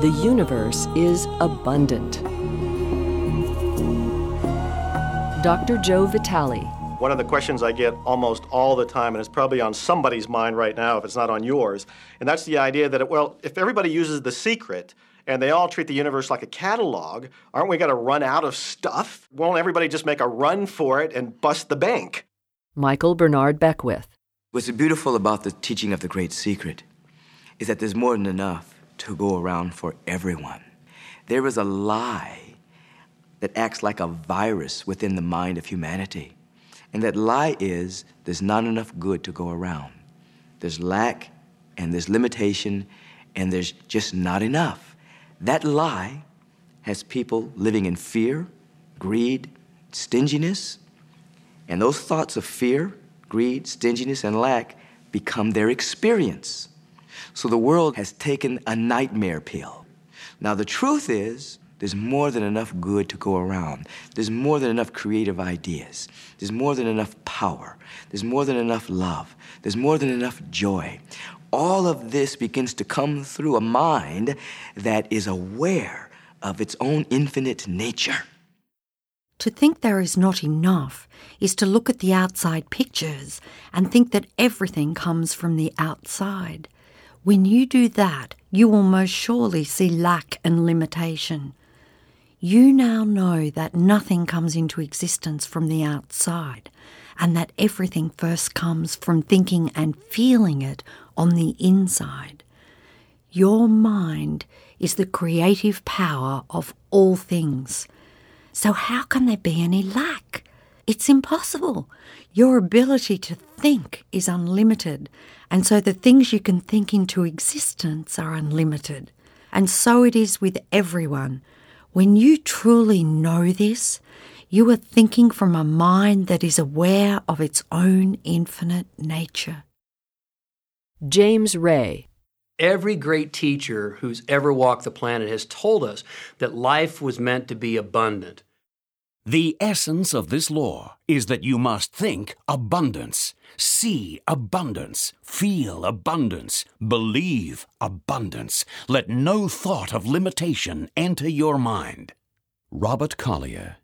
The universe is abundant. Dr. Joe Vitale. One of the questions I get almost all the time, and it's probably on somebody's mind right now if it's not on yours, and that's the idea that, well, if everybody uses The Secret and they all treat the universe like a catalog, aren't we going to run out of stuff? Won't everybody just make a run for it and bust the bank? Michael Bernard Beckwith. What's beautiful about the teaching of The Great Secret is that there's more than enough to go around for everyone. There is a lie that acts like a virus within the mind of humanity. And that lie is there's not enough good to go around. There's lack, and there's limitation, and there's just not enough. That lie has people living in fear, greed, stinginess, and those thoughts of fear, greed, stinginess, and lack become their experience. So the world has taken a nightmare pill. Now the truth is, there's more than enough good to go around. There's more than enough creative ideas. There's more than enough power. There's more than enough love. There's more than enough joy. All of this begins to come through a mind that is aware of its own infinite nature. To think there is not enough is to look at the outside pictures and think that everything comes from the outside. When you do that, you will most surely see lack and limitation. You now know that nothing comes into existence from the outside, and that everything first comes from thinking and feeling it on the inside. Your mind is the creative power of all things. So how can there be any lack? It's impossible. Your ability to think is unlimited, and so the things you can think into existence are unlimited. And so it is with everyone. When you truly know this, you are thinking from a mind that is aware of its own infinite nature. James Ray. Every great teacher who's ever walked the planet has told us that life was meant to be abundant. The essence of this law is that you must think abundance, see abundance, feel abundance, believe abundance. Let no thought of limitation enter your mind. Robert Collier.